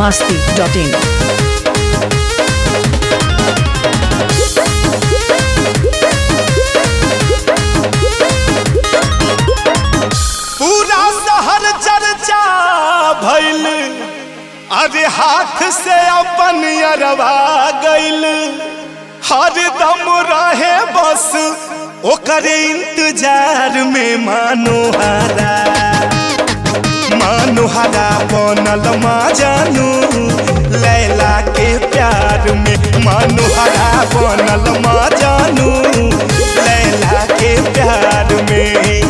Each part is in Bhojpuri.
biharmasti.in पूरा शहर चर्चा भइल, अरे हाथ से अपन अरवा गइल। हर दम रहे बस ओकर इंतजार में मनोहरा बनल माँ जानू लैला के प्यार में। मनोहरा बनल माँ जानू लैला के प्यार में।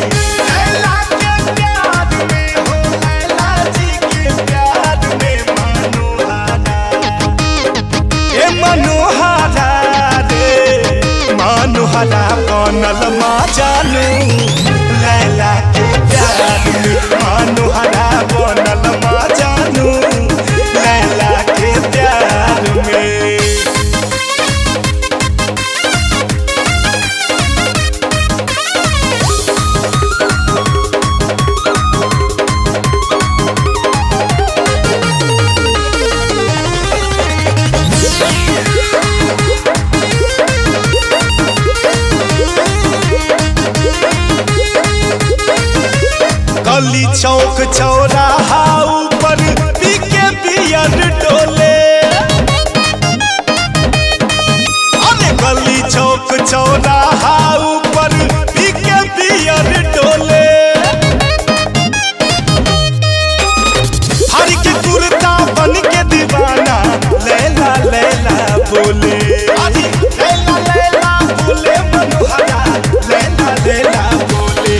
मनोहरा बनल माँ जानू लैला के प्यार में। मनोहरा बनल माँ जानू लैला के प्यार में। गली चौक चौराहा ऊपर पीके बियर डोले। अरे गली चौक चौराहा ऊपर पीके बियर डोले। हर के कुर्ता बन के दीवाना लैला लैला बोले। अरे लैला लैला बोले मनोहरा लैला लैला बोले।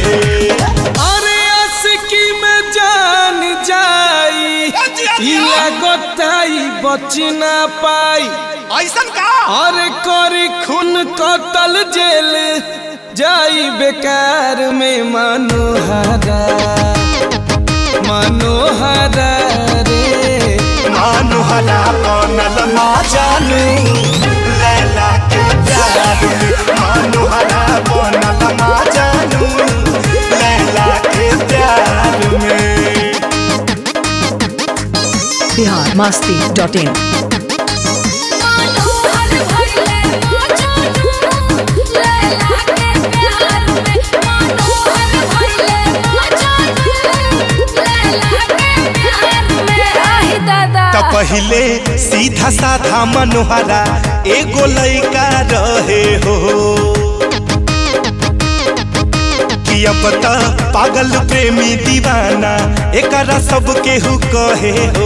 गोताई बचना पाई ऐसन का अरे करी खून कतल जेल जाई बेकार में। मनोहरा मनोहरा रे मनोहरा बनल माँ जानू लैला के प्यार में। मनोहरा बनल माँ जानू लैला के प्यार में। biharmasti.in तो पहले सीधा साधा मनोहरा एगो लइका रहे हो कि अब त पागल प्रेमी दीवाना एकरा सब केहू कहे हो।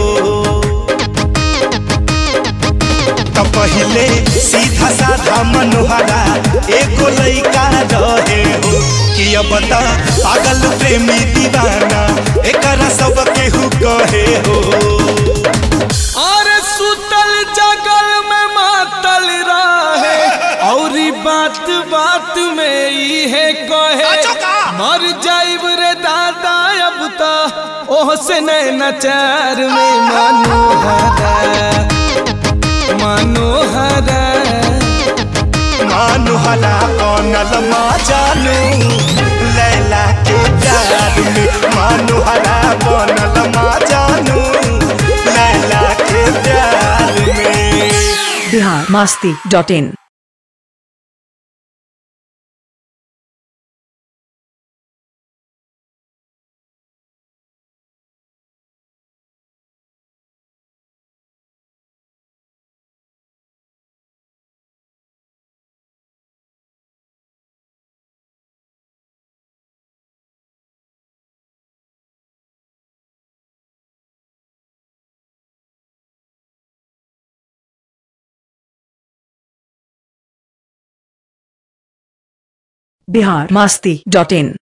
तो पहले सीधा साधा मनोहरा एगो लइका रहे हो कि अब त पागल प्रेमी दीवाना एकरा सब केहू कहे हो। और सुतल जगल में मातल रहे और बात बात में इहे कहे मर जाइब रे दादा अब तो ओह से नचार में। मनोहरा मनोहरा मनोहरा बनल माँ जानू लैला के प्यार में। मनोहरा बनल माँ जानू लैला के प्यार में। biharmasti.in biharmasti.in